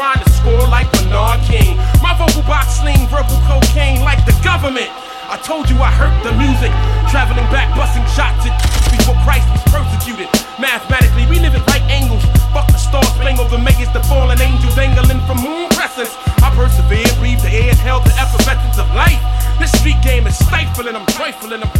trying to score like Bernard King. My vocal box sling verbal cocaine like the government. I told you I hurt the music. Traveling back, busting shots at before Christ was persecuted. Mathematically, we live at right angles. Fuck the stars, spangled the makers, the fallen angels dangling from moon crescents. I persevere, breathe the air, held the effervescence of life. This street game is stifling, I'm trifling, I'm